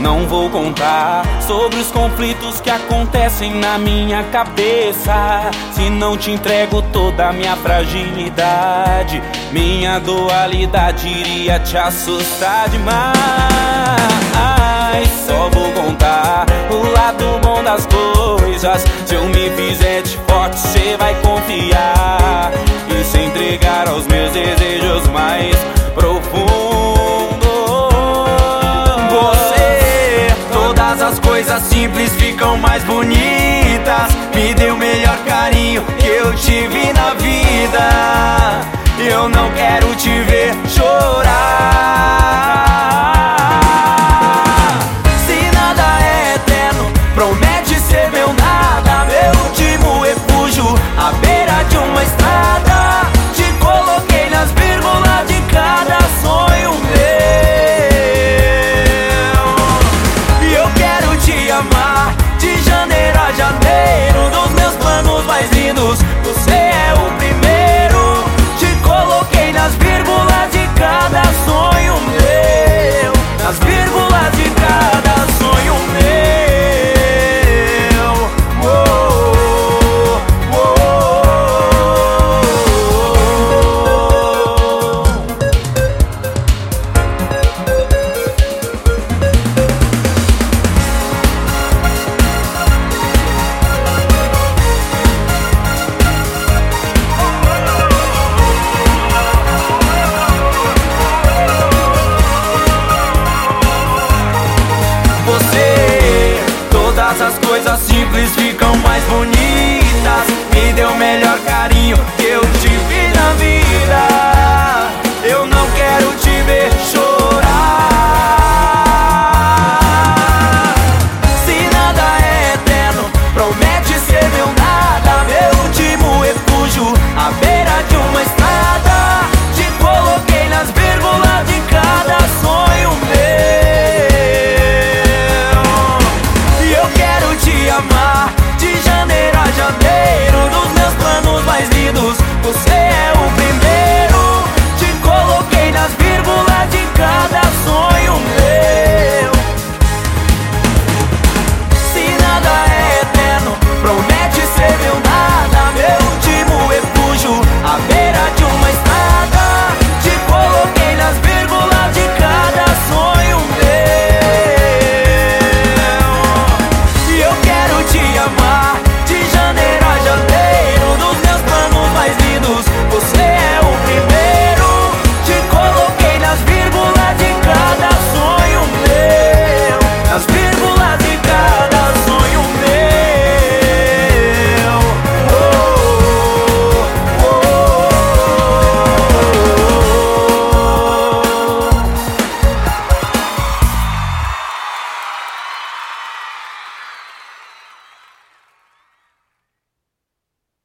Não vou contar sobre os conflitos que acontecem na minha cabeça. Se não te entrego toda a minha fragilidade, minha dualidade iria te assustar demais. Só vou contar o lado bom das coisas. Se eu me fizer de forte, cê vai confiar e se entregar aos meus desejos mais profundos. Todas as coisas simples ficam mais bonitas. Me deu o melhor carinho que eu tive na vida. Eu não quero te ver chorar. Se nada é eterno, promete ser meu nada. Meu último refúgio, à beira de uma estrada. Te coloquei nas vírgulas de cada sonho meu. De janeiro a janeiro, dos meus planos mais lindos, você é o primeiro. Te coloquei nas vírgulas de cada sonho meu, nas vírgulas de cada sonho meu. Todas as coisas simples ficam mais bonitas. Me deu o melhor carinho que eu tive